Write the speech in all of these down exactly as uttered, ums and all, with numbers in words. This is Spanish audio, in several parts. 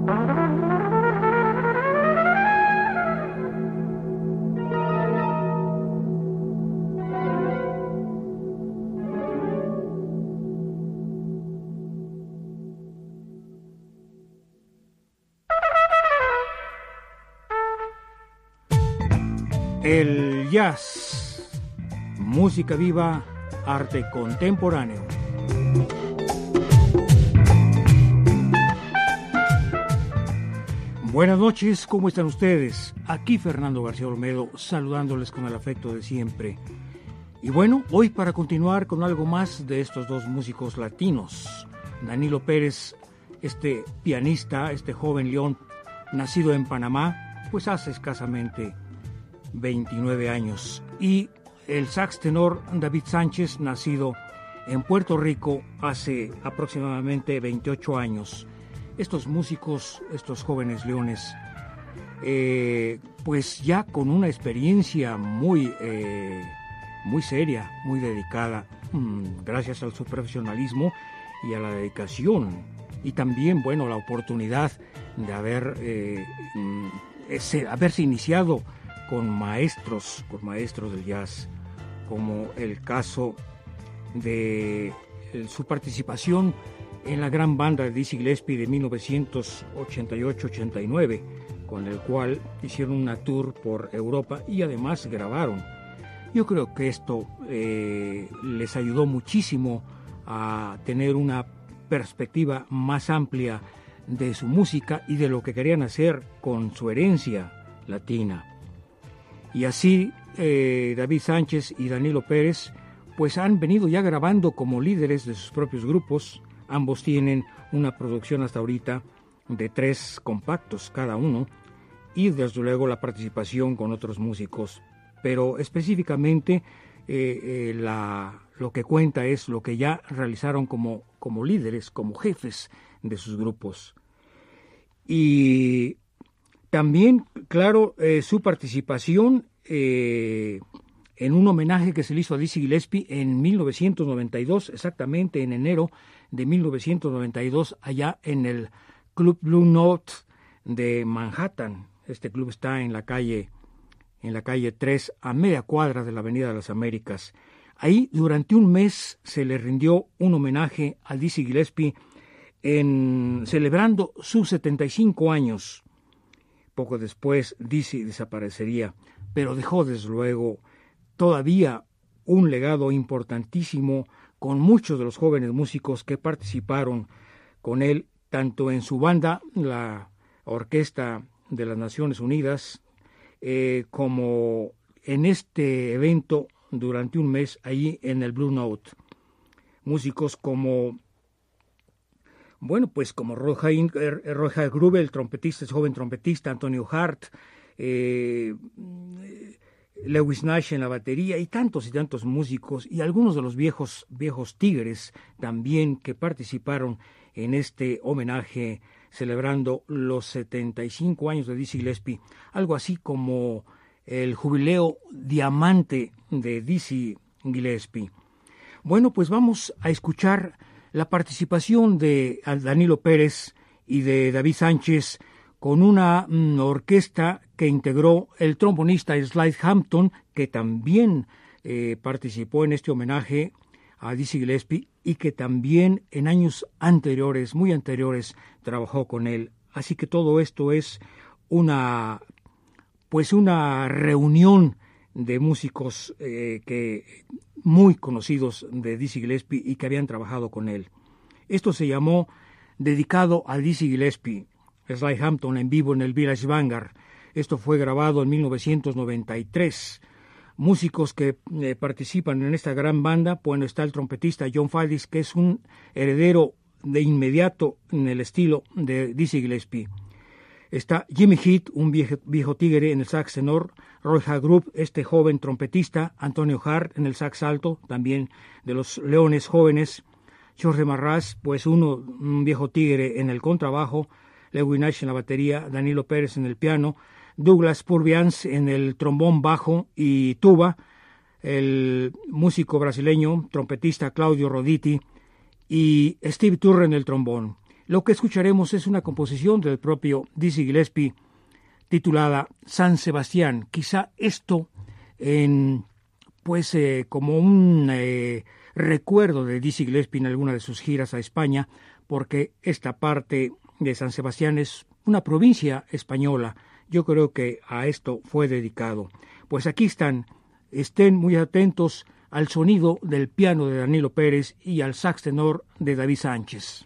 El jazz, música viva, arte contemporáneo. Buenas noches, ¿cómo están ustedes? Aquí Fernando García Olmedo, saludándoles con el afecto de siempre. Y bueno, hoy para continuar con algo más de estos dos músicos latinos. Danilo Pérez, este pianista, este joven león, nacido en Panamá, pues hace escasamente veintinueve años, y el sax tenor David Sánchez, nacido en Puerto Rico hace aproximadamente veintiocho años. Estos músicos, estos jóvenes leones, eh, pues ya con una experiencia muy, eh, muy seria, muy dedicada, mmm, gracias al su profesionalismo y a la dedicación, y también, bueno, la oportunidad de haber, eh, ese, haberse iniciado con maestros, con maestros del jazz, como el caso de su participación en la gran banda de Dizzy Gillespie de mil novecientos ochenta y ocho ochenta y nueve, con el cual hicieron una tour por Europa y además grabaron. Yo creo que esto eh, les ayudó muchísimo a tener una perspectiva más amplia de su música y de lo que querían hacer con su herencia latina. Y así eh, David Sánchez y Danilo Pérez pues han venido ya grabando como líderes de sus propios grupos. Ambos tienen una producción hasta ahorita de tres compactos cada uno, y desde luego la participación con otros músicos. Pero específicamente eh, eh, la, lo que cuenta es lo que ya realizaron como, como líderes, como jefes de sus grupos. Y también, claro, eh, su participación eh, en un homenaje que se le hizo a Dizzy Gillespie en mil novecientos noventa y dos, exactamente en enero de mil novecientos noventa y dos, allá en el Club Blue Note de Manhattan. Este club está en la calle, en la calle tres, a media cuadra de la Avenida de las Américas. Ahí, durante un mes, se le rindió un homenaje a Dizzy Gillespie en, celebrando sus setenta y cinco años. Poco después, Dizzy desaparecería, pero dejó desde luego todavía un legado importantísimo con muchos de los jóvenes músicos que participaron con él, tanto en su banda, la Orquesta de las Naciones Unidas, eh, como en este evento durante un mes allí en el Blue Note. Músicos como Bueno, pues como Roy Gruber, el trompetista, el joven trompetista, Antonio Hart, eh, Lewis Nash en la batería, y tantos y tantos músicos, y algunos de los viejos, viejos tigres también que participaron en este homenaje celebrando los setenta y cinco años de Dizzy Gillespie, algo así como el jubileo diamante de Dizzy Gillespie. Bueno, pues vamos a escuchar la participación de Danilo Pérez y de David Sánchez con una mm, orquesta que integró el trombonista Slide Hampton, que también eh, participó en este homenaje a Dizzy Gillespie y que también en años anteriores, muy anteriores, trabajó con él. Así que todo esto es una, pues una reunión de músicos eh, que muy conocidos de Dizzy Gillespie y que habían trabajado con él. Esto se llamó Dedicado a Dizzy Gillespie, Slide Hampton en vivo en el Village Vanguard. Esto fue grabado en mil novecientos noventa y tres. Músicos que eh, participan en esta gran banda, bueno, está el trompetista John Faddis, que es un heredero de inmediato en el estilo de Dizzy Gillespie. Está Jimmy Heath, un viejo, viejo tigre en el sax tenor, Roy Hargrove, este joven trompetista, Antonio Hart en el sax alto, también de los leones jóvenes, Jorge Marras, pues uno, un viejo tigre en el contrabajo, Lewis Nash en la batería, Danilo Pérez en el piano, Douglas Purviance en el trombón bajo y tuba, el músico brasileño, trompetista Claudio Roditi, y Steve Turre en el trombón. Lo que escucharemos es una composición del propio Dizzy Gillespie titulada San Sebastián. Quizá esto en, pues eh, como un eh, recuerdo de Dizzy Gillespie en alguna de sus giras a España, porque esta parte de San Sebastián es una provincia española. Yo creo que a esto fue dedicado. Pues aquí están, estén muy atentos al sonido del piano de Danilo Pérez y al sax tenor de David Sánchez.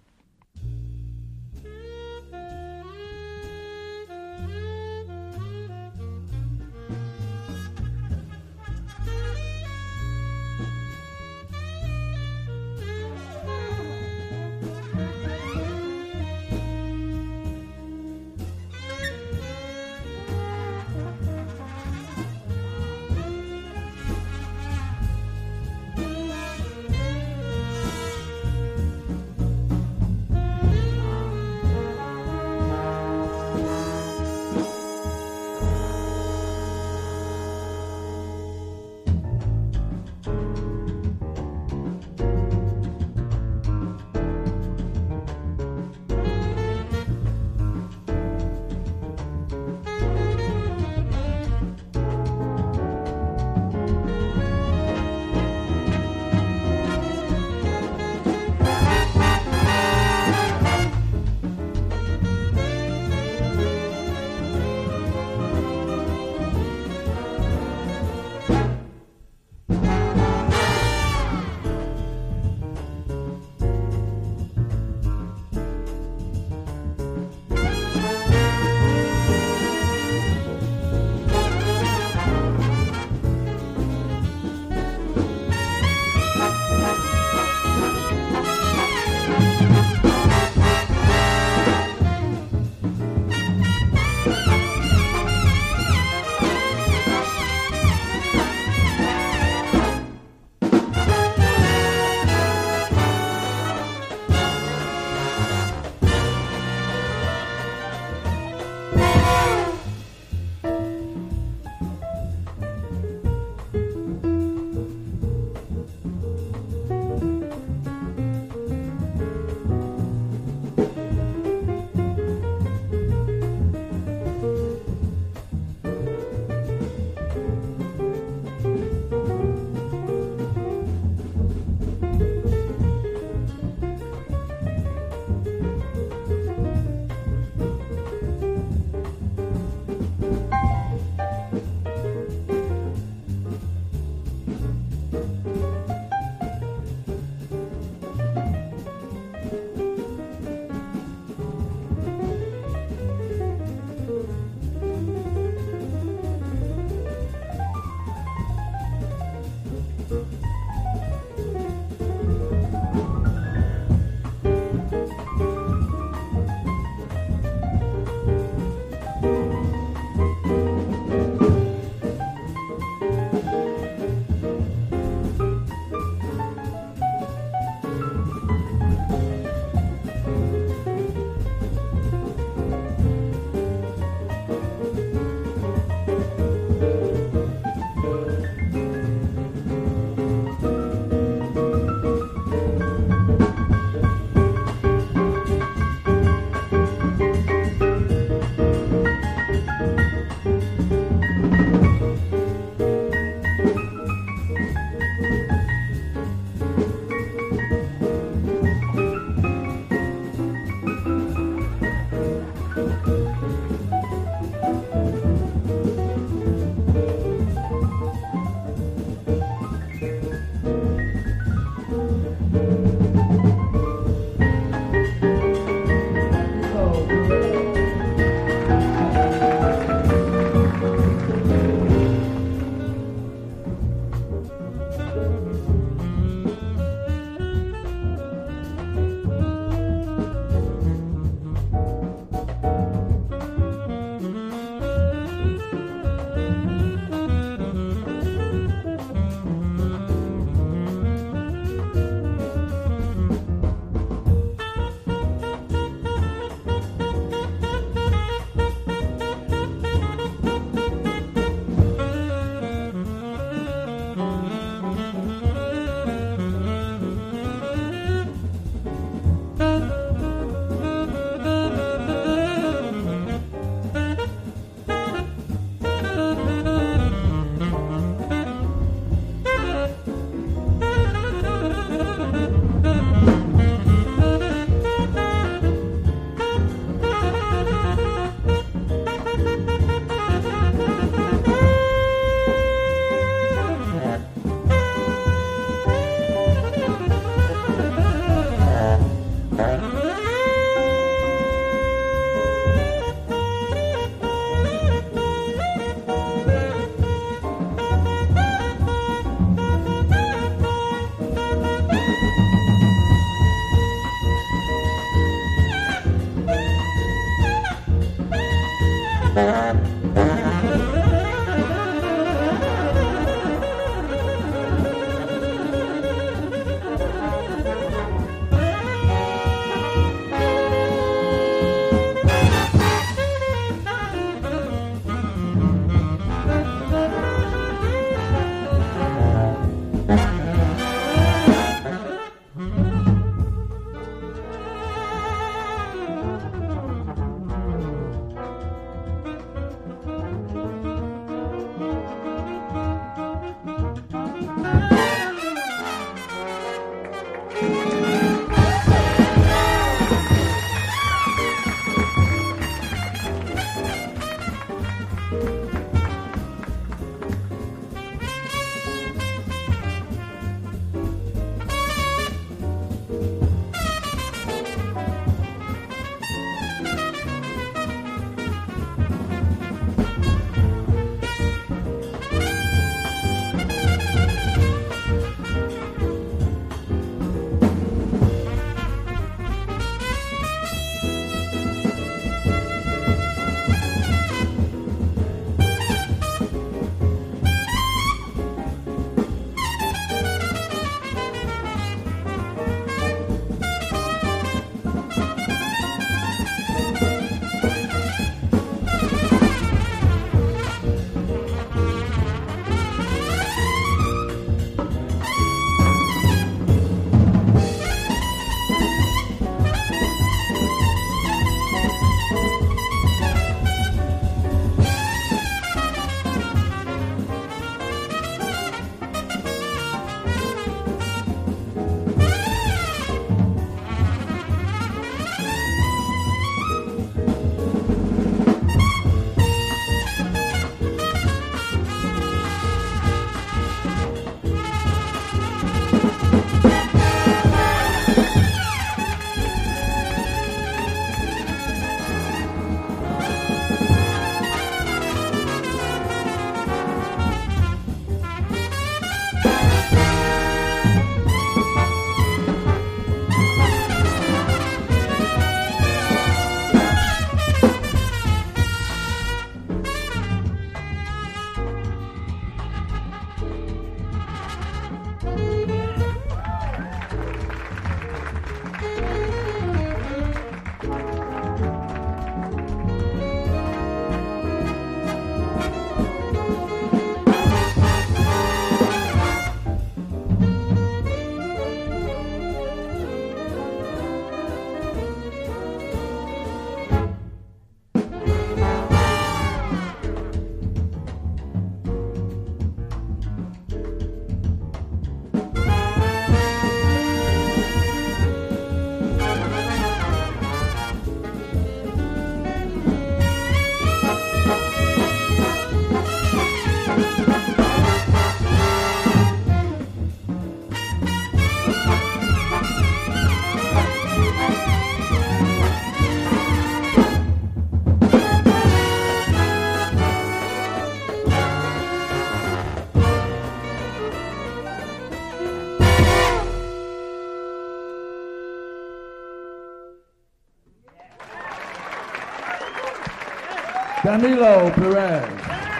Danilo Perez,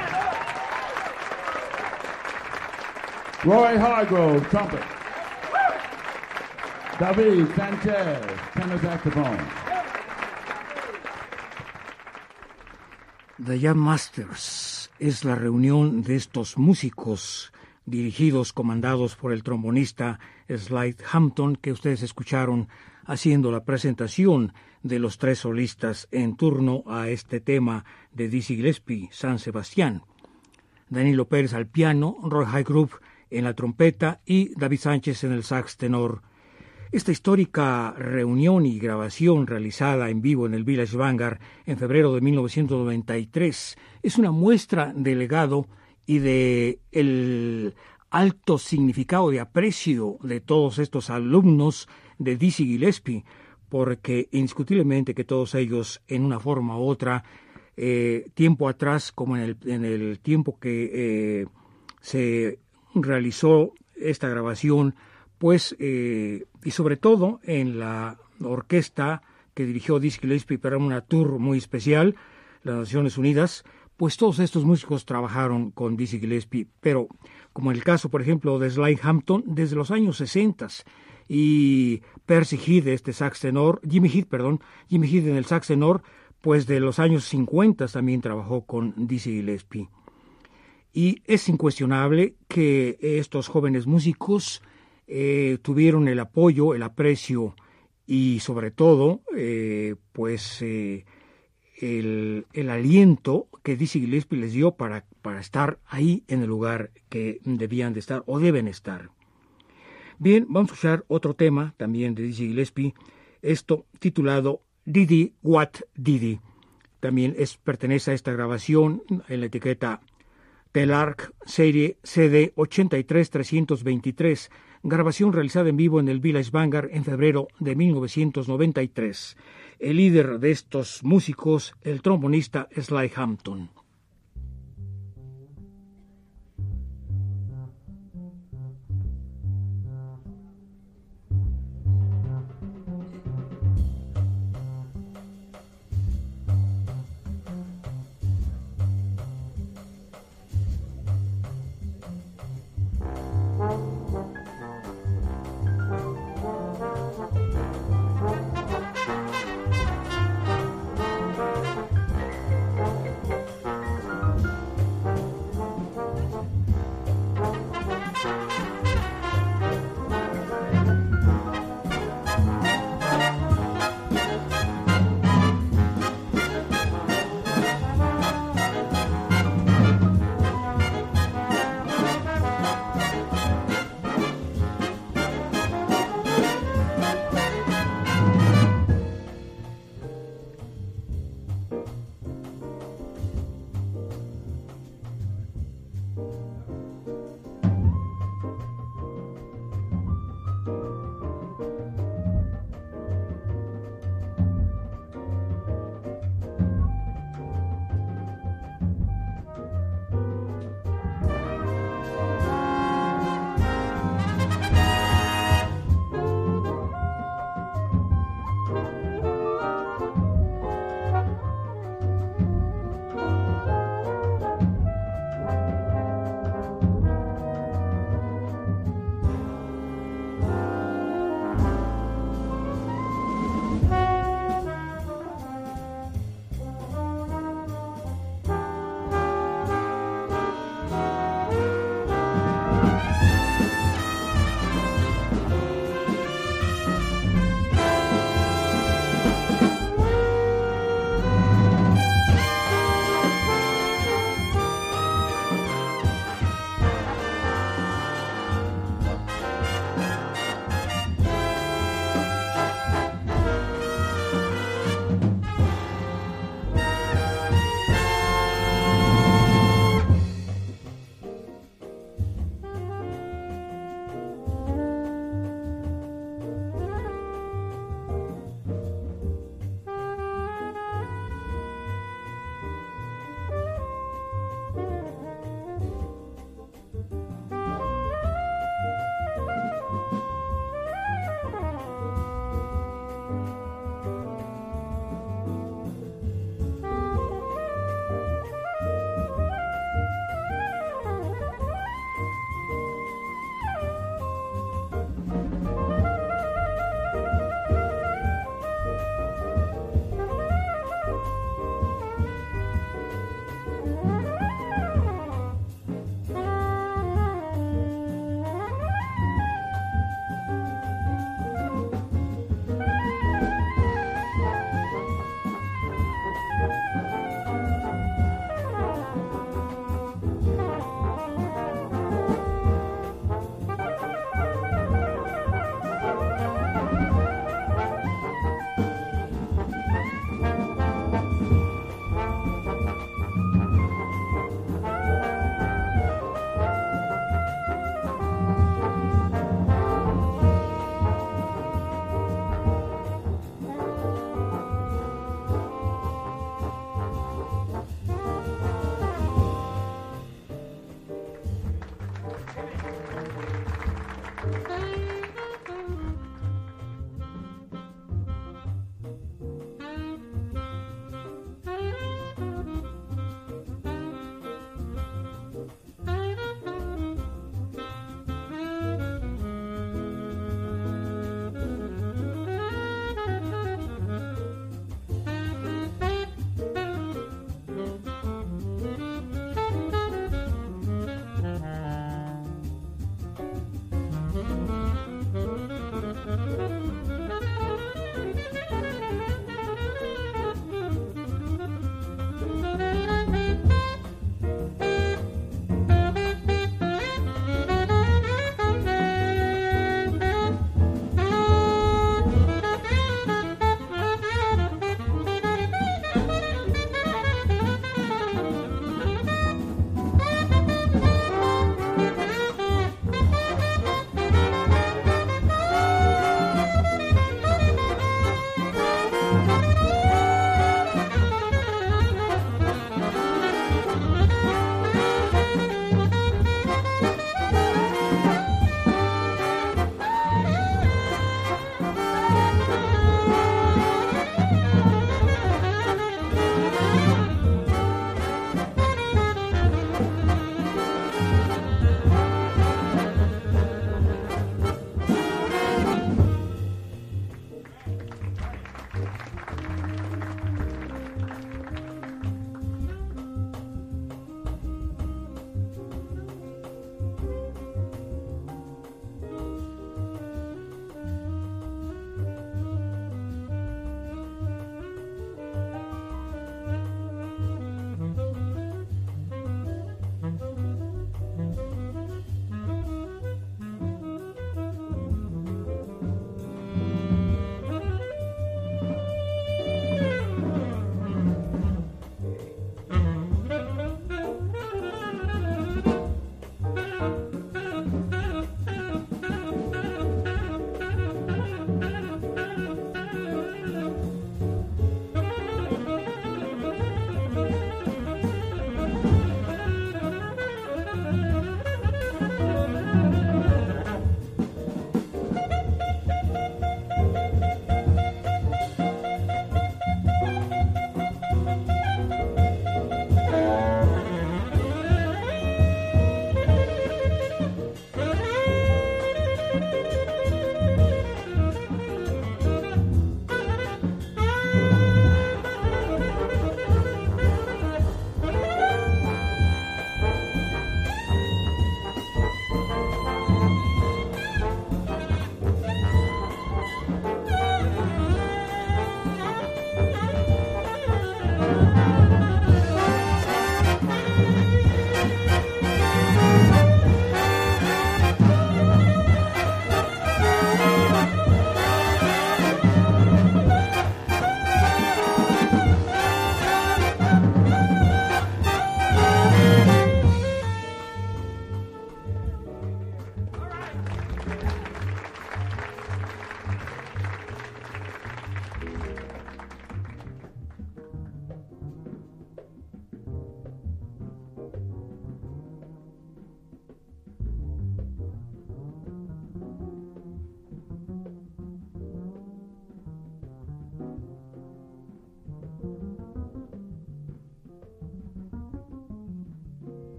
Roy Hargrove, trumpet, David Sanchez, tenor saxophone. The Jam Masters es la reunión de estos músicos dirigidos, comandados por el trombonista Slide Hampton, que ustedes escucharon haciendo la presentación de los tres solistas en turno a este tema de Dizzy Gillespie, San Sebastián. Danilo Pérez al piano, Roy Hargrove en la trompeta y David Sánchez en el sax tenor. Esta histórica reunión y grabación realizada en vivo en el Village Vanguard en febrero de mil novecientos noventa y tres es una muestra del legado y de el alto significado de aprecio de todos estos alumnos de Dizzy Gillespie, porque indiscutiblemente que todos ellos, en una forma u otra, eh, tiempo atrás, como en el, en el tiempo que eh, se realizó esta grabación, pues, eh, y sobre todo en la orquesta que dirigió Dizzy Gillespie para una tour muy especial, las Naciones Unidas, pues todos estos músicos trabajaron con Dizzy Gillespie, pero como en el caso, por ejemplo, de Sly Hampton, desde los años sesenta, y Percy Heath, este sax tenor, Jimmy Heath, perdón, Jimmy Heath en el sax tenor, pues de los años cincuenta también trabajó con Dizzy Gillespie. Y es incuestionable que estos jóvenes músicos eh, tuvieron el apoyo, el aprecio y sobre todo, eh, pues, eh, el, el aliento que Dizzy Gillespie les dio para, para estar ahí en el lugar que debían de estar o deben estar. Bien, vamos a escuchar otro tema también de Dizzy Gillespie, esto titulado Didi What Didi. También es, pertenece a esta grabación en la etiqueta Telarc, serie C D ochenta y tres trescientos veintitrés, grabación realizada en vivo en el Village Vanguard en febrero de mil novecientos noventa y tres. El líder de estos músicos, el trombonista Sly Hampton.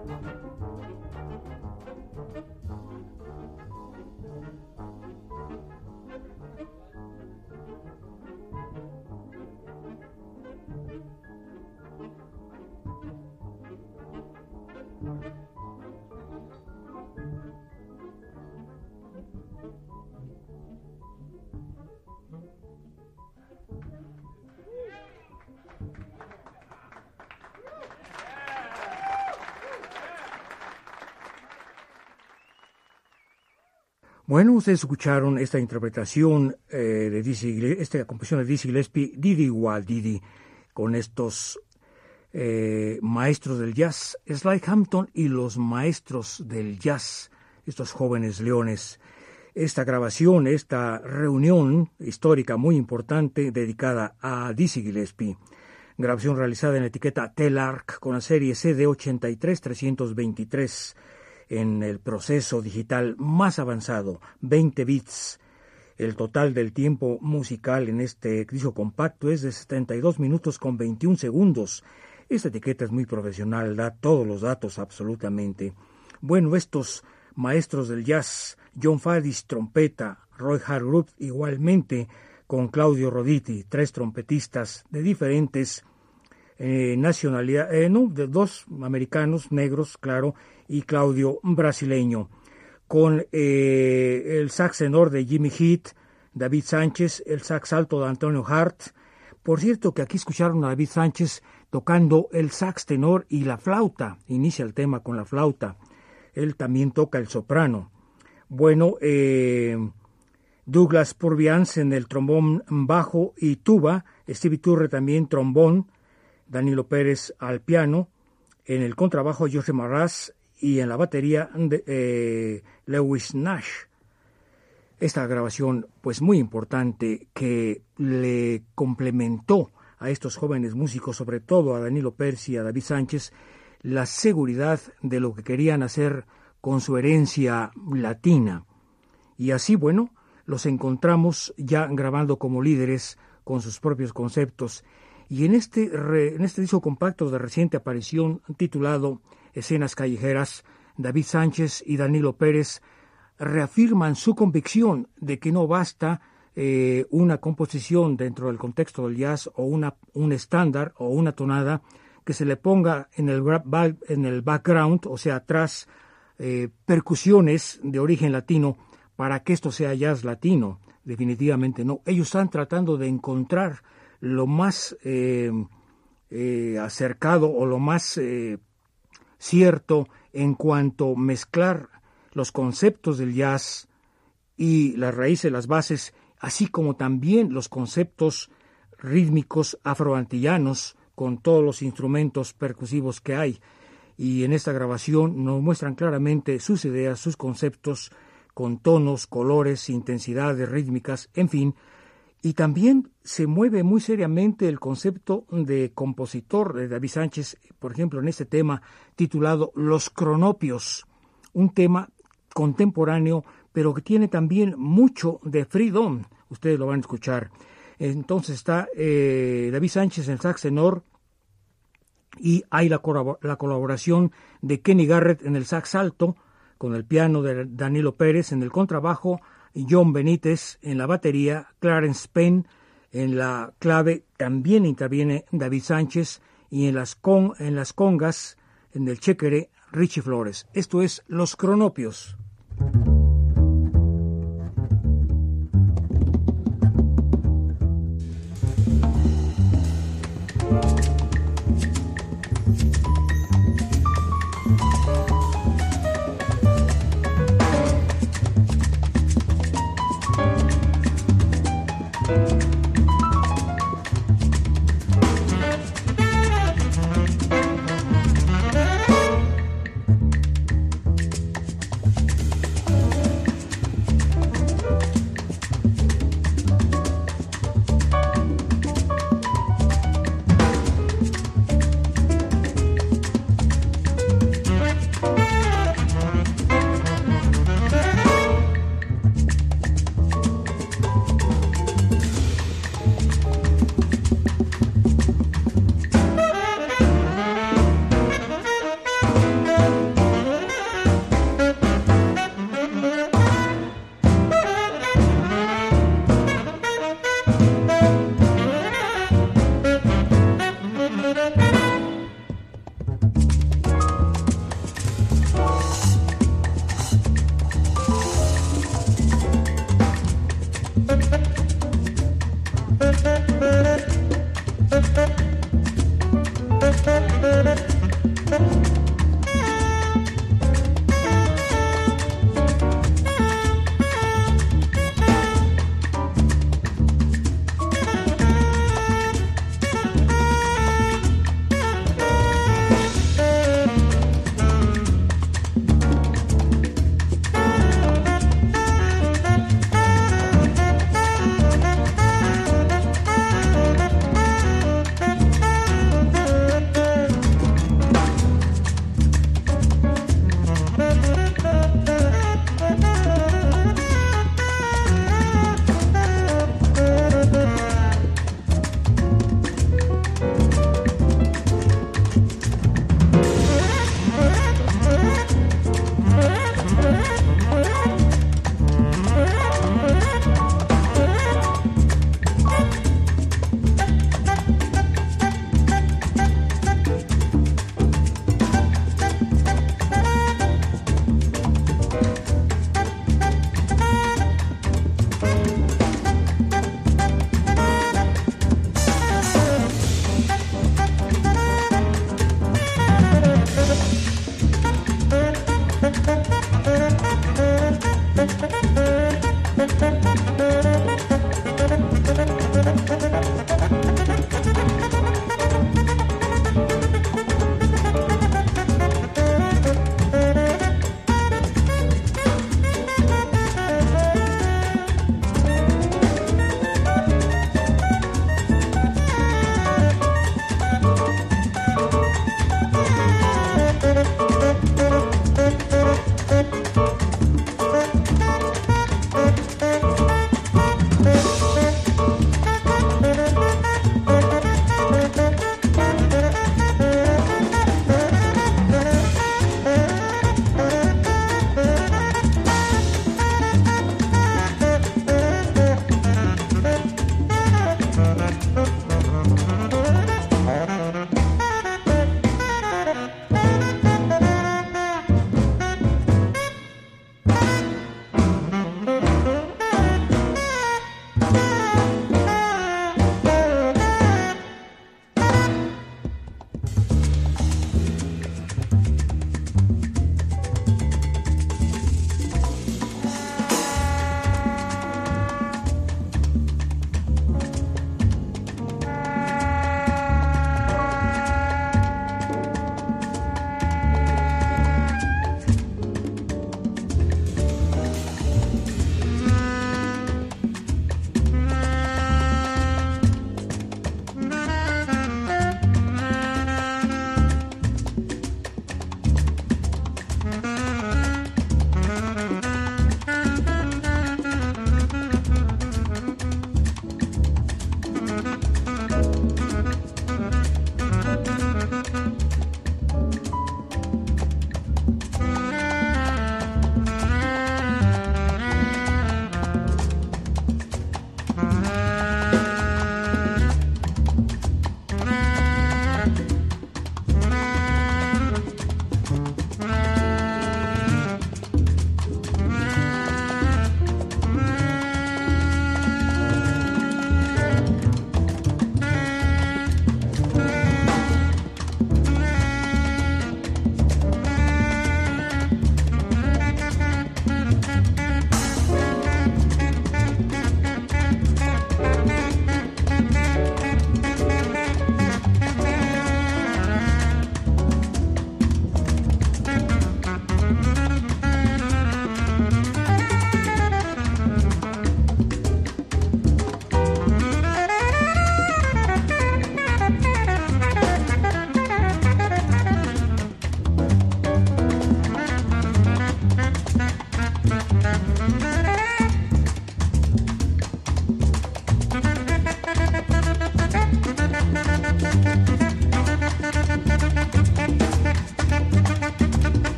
Bueno, ustedes escucharon esta interpretación eh, de Dizzy, esta composición de Dizzy Gillespie, Didi Wa Didi, con estos eh, maestros del jazz, Sly Hampton y los maestros del jazz, estos jóvenes leones. Esta grabación, esta reunión histórica muy importante dedicada a Dizzy Gillespie, grabación realizada en la etiqueta Telarc con la serie C D ochenta y tres trescientos veintitrés, en el proceso digital más avanzado, veinte bits. El total del tiempo musical en este disco compacto es de setenta y dos minutos con veintiún segundos. Esta etiqueta es muy profesional, da todos los datos absolutamente. Bueno, estos maestros del jazz, John Faddis, trompeta, Roy Hargrove, igualmente con Claudio Roditi, tres trompetistas de diferentes eh, nacionalidades, eh, no, de dos americanos, negros, claro, y Claudio brasileño, con eh, el sax tenor de Jimmy Heath, David Sánchez, el sax alto de Antonio Hart. Por cierto que aquí escucharon a David Sánchez tocando el sax tenor y la flauta, inicia el tema con la flauta, él también toca el soprano. Bueno, eh, Douglas Purviance en el trombón bajo y tuba, Stevie Turre también trombón, Danilo Pérez al piano, en el contrabajo George Marras, y en la batería de eh, Lewis Nash. Esta grabación, pues muy importante, que le complementó a estos jóvenes músicos, sobre todo a Danilo Pérez y a David Sánchez, la seguridad de lo que querían hacer con su herencia latina. Y así, bueno, los encontramos ya grabando como líderes con sus propios conceptos. Y en este, re, en este disco compacto de reciente aparición titulado Escenas callejeras, David Sánchez y Danilo Pérez reafirman su convicción de que no basta eh, una composición dentro del contexto del jazz o una, un estándar o una tonada que se le ponga en el, en el background, o sea, atrás, eh, percusiones de origen latino para que esto sea jazz latino. Definitivamente no. Ellos están tratando de encontrar lo más eh, eh, acercado o lo más eh, cierto en cuanto a mezclar los conceptos del jazz y las raíces, las bases, así como también los conceptos rítmicos afroantillanos con todos los instrumentos percusivos que hay. Y en esta grabación nos muestran claramente sus ideas, sus conceptos, con tonos, colores, intensidades rítmicas, en fin. Y también se mueve muy seriamente el concepto de compositor de David Sánchez, por ejemplo, en este tema titulado Los Cronopios, un tema contemporáneo, pero que tiene también mucho de freedom. Ustedes lo van a escuchar. Entonces está eh, David Sánchez en el sax tenor y hay la, la colaboración de Kenny Garrett en el sax alto, con el piano de Danilo Pérez, en el contrabajo John Benítez, en la batería Clarence Penn, en la clave también interviene David Sánchez y en las, con, en las congas, en el chéquere, Richie Flores. Esto es Los Cronopios.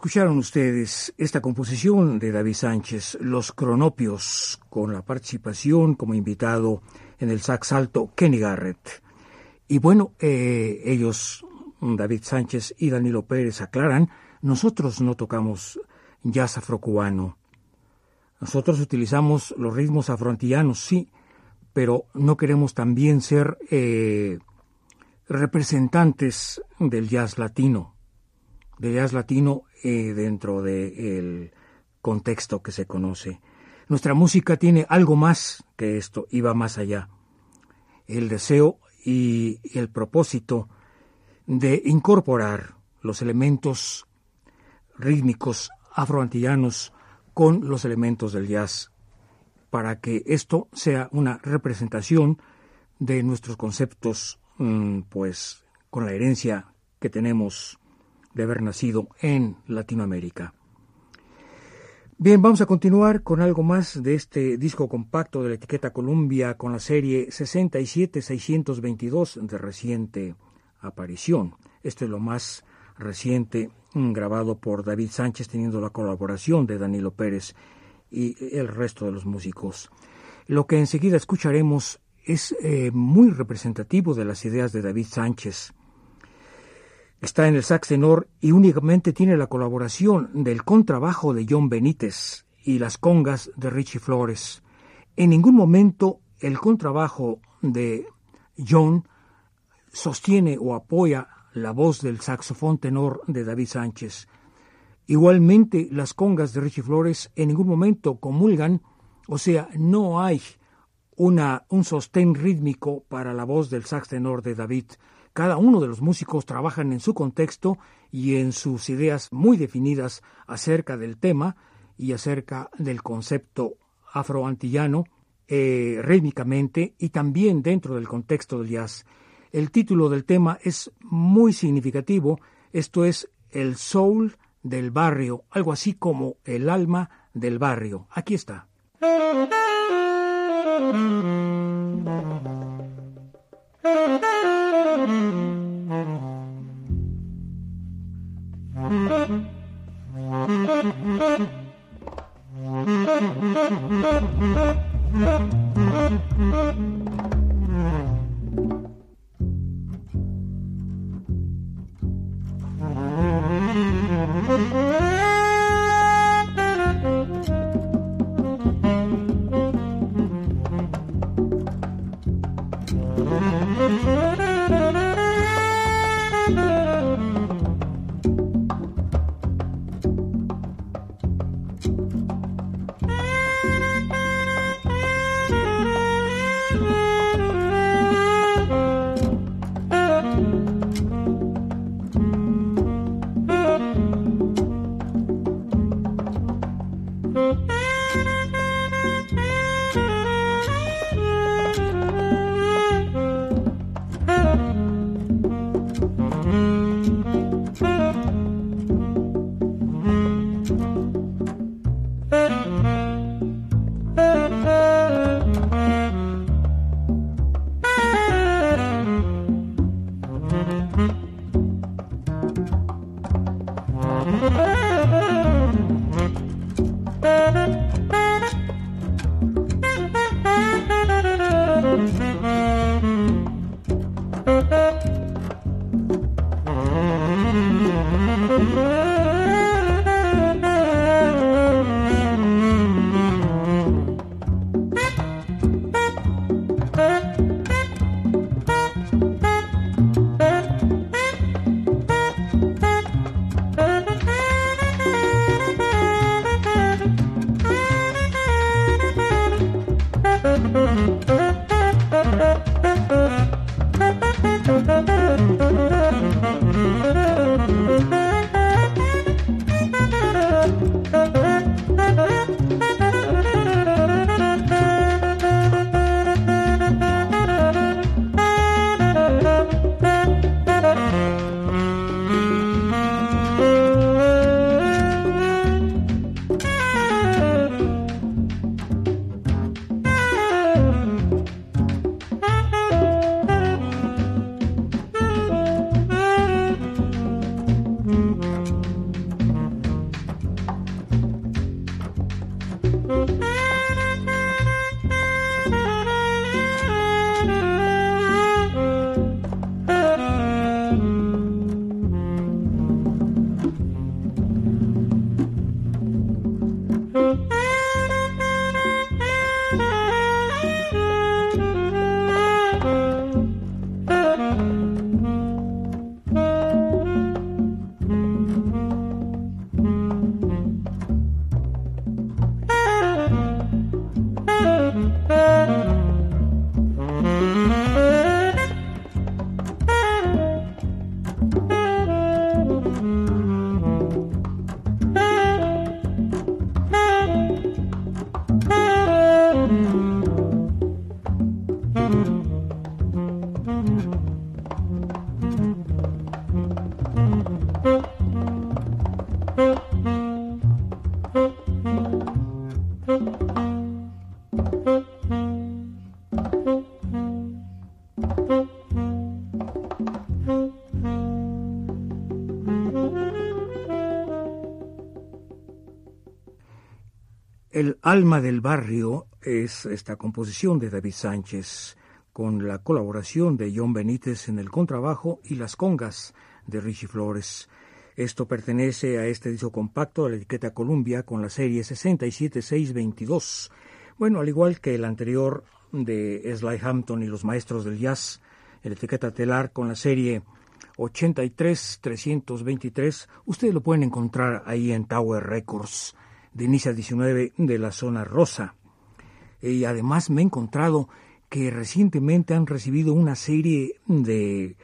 Escucharon ustedes esta composición de David Sánchez, Los Cronopios, con la participación como invitado en el sax alto Kenny Garrett. Y bueno, eh, ellos, David Sánchez y Danilo Pérez, aclaran, nosotros no tocamos jazz afrocubano. Nosotros utilizamos los ritmos afroantillanos, sí, pero no queremos también ser eh, representantes del jazz latino. de jazz latino eh, dentro del contexto que se conoce. Nuestra música tiene algo más que esto y va más allá. El deseo y el propósito de incorporar los elementos rítmicos afroantillanos con los elementos del jazz para que esto sea una representación de nuestros conceptos, pues con la herencia que tenemos de haber nacido en Latinoamérica. Bien, vamos a continuar con algo más de este disco compacto de la etiqueta Columbia con la serie sesenta y siete seiscientos veintidós de reciente aparición. Esto es lo más reciente grabado por David Sánchez, teniendo la colaboración de Danilo Pérez y el resto de los músicos. Lo que enseguida escucharemos es eh, muy representativo de las ideas de David Sánchez. Está en el sax tenor y únicamente tiene la colaboración del contrabajo de John Benítez y las congas de Richie Flores. En ningún momento el contrabajo de John sostiene o apoya la voz del saxofón tenor de David Sánchez. Igualmente, las congas de Richie Flores en ningún momento comulgan, o sea, no hay una, un sostén rítmico para la voz del sax tenor de David. Cada uno de los músicos trabajan en su contexto y en sus ideas muy definidas acerca del tema y acerca del concepto afroantillano eh, rítmicamente y también dentro del contexto del jazz. El título del tema es muy significativo, esto es el soul del barrio, algo así como el alma del barrio. Aquí está. El alma del barrio es esta composición de David Sánchez, con la colaboración de John Benítez en el contrabajo y las congas de Richie Flores. Esto pertenece a este disco compacto de la etiqueta Columbia con la serie sesenta y siete seiscientos veintidós. Bueno, al igual que el anterior de Sly Hampton y los Maestros del Jazz, en la etiqueta Telar con la serie ochenta y tres trescientos veintitrés, ustedes lo pueden encontrar ahí en Tower Records, de Inicia diecinueve de la zona rosa. Y además me he encontrado que recientemente han recibido una serie de,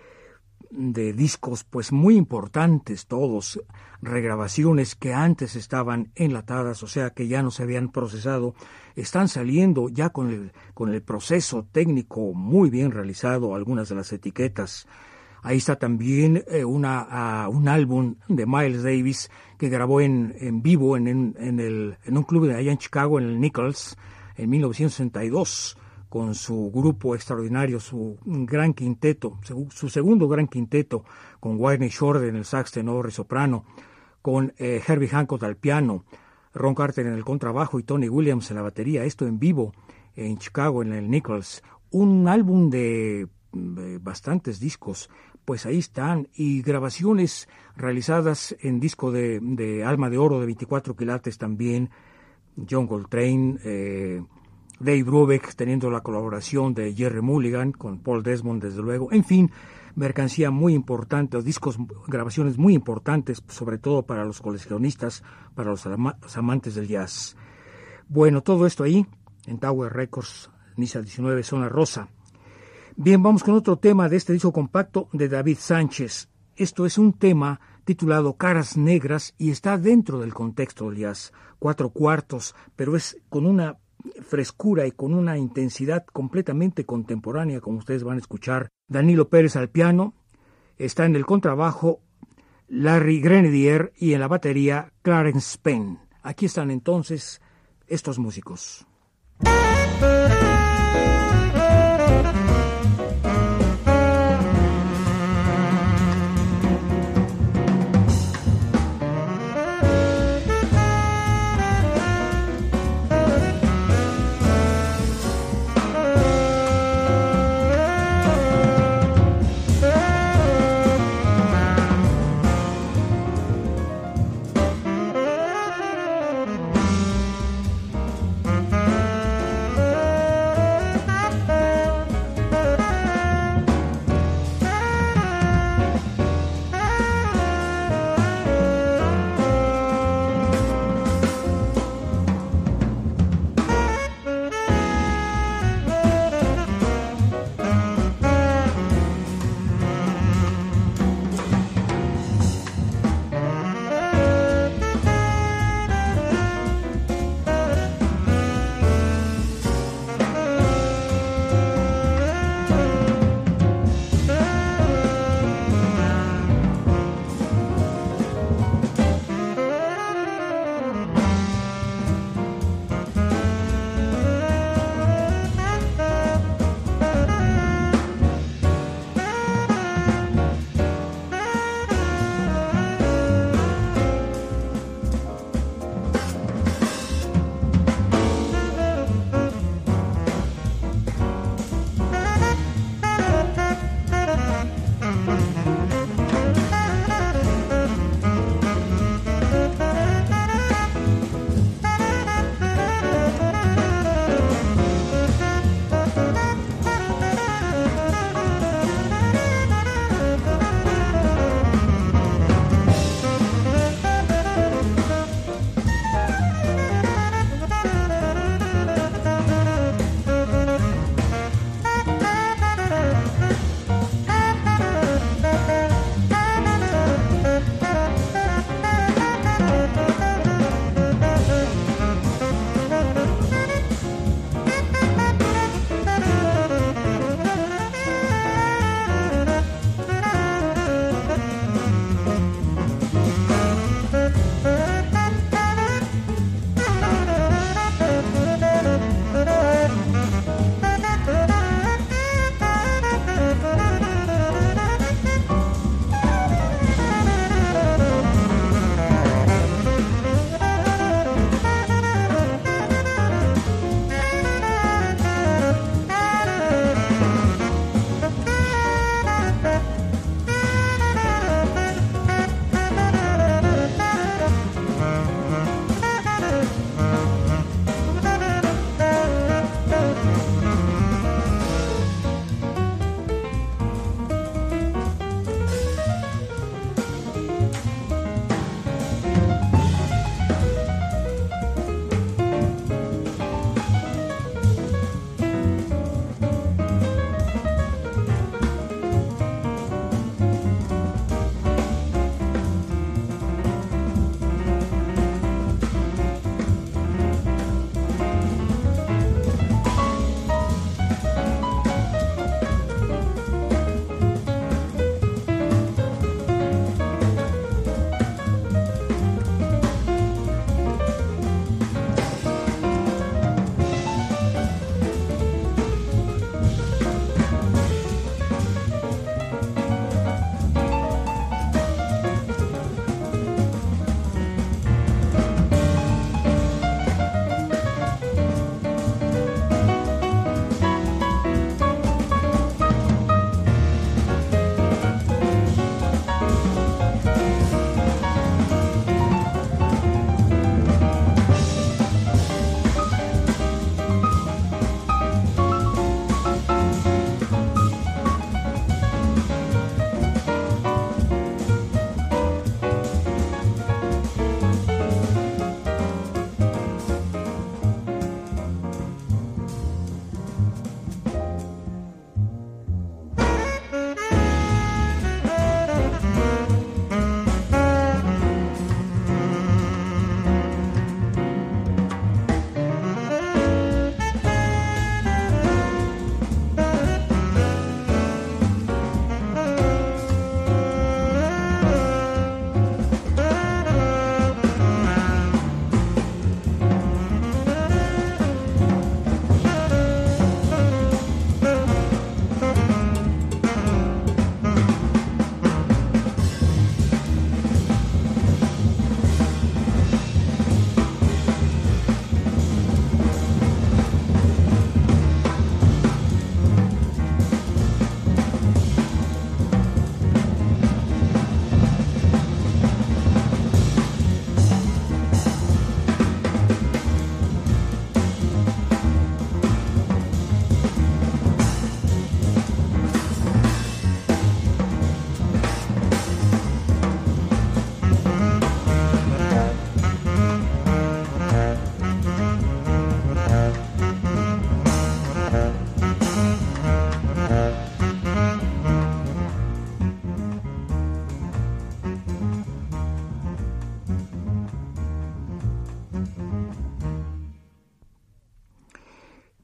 de discos pues muy importantes, todos regrabaciones que antes estaban enlatadas, o sea que ya no se habían procesado, están saliendo ya con el, con el proceso técnico muy bien realizado, algunas de las etiquetas. Ahí está también eh, una, uh, un álbum de Miles Davis que grabó en, en vivo en, en, en, el, en un club de allá en Chicago, en el Nichols, en mil novecientos sesenta y dos, con su grupo extraordinario, su gran quinteto, su, su segundo gran quinteto, con Wayne Shorter en el sax tenor y soprano, con eh, Herbie Hancock al piano, Ron Carter en el contrabajo y Tony Williams en la batería. Esto en vivo en Chicago, en el Nichols. Un álbum de, de bastantes discos. Pues ahí están, y grabaciones realizadas en disco de, de Alma de Oro de veinticuatro quilates también, John Coltrane, eh, Dave Brubeck teniendo la colaboración de Jerry Mulligan con Paul Desmond desde luego, en fin, mercancía muy importante, discos, grabaciones muy importantes, sobre todo para los coleccionistas, para los, ama- los amantes del jazz. Bueno, todo esto ahí en Tower Records, Niza diecinueve, Zona Rosa. Bien, vamos con otro tema de este disco compacto de David Sánchez. Esto es un tema titulado Caras Negras y está dentro del contexto del jazz. Cuatro cuartos, pero es con una frescura y con una intensidad completamente contemporánea, como ustedes van a escuchar. Danilo Pérez al piano, está en el contrabajo Larry Grenadier y en la batería Clarence Penn. Aquí están entonces estos músicos.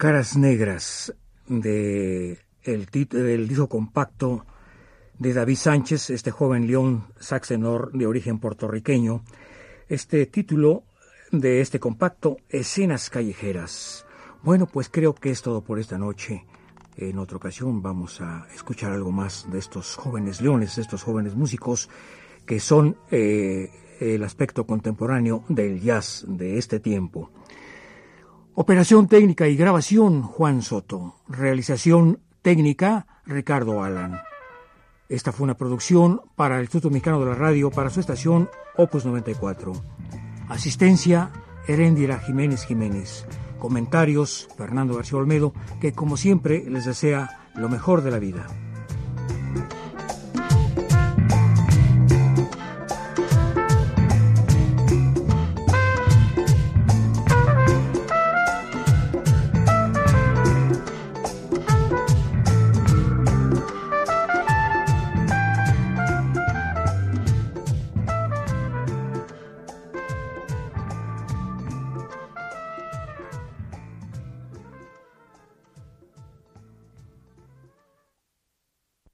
Caras Negras, de el, tit- el disco compacto de David Sánchez, este joven león sax tenor de origen puertorriqueño. Este título de este compacto, Escenas Callejeras. Bueno, pues creo que es todo por esta noche. En otra ocasión vamos a escuchar algo más de estos jóvenes leones, de estos jóvenes músicos que son eh, el aspecto contemporáneo del jazz de este tiempo. Operación técnica y grabación, Juan Soto. Realización técnica, Ricardo Alan. Esta fue una producción para el Instituto Mexicano de la Radio, para su estación Opus noventa y cuatro. Asistencia, Heréndira Jiménez Jiménez. Comentarios, Fernando García Olmedo, que como siempre les desea lo mejor de la vida.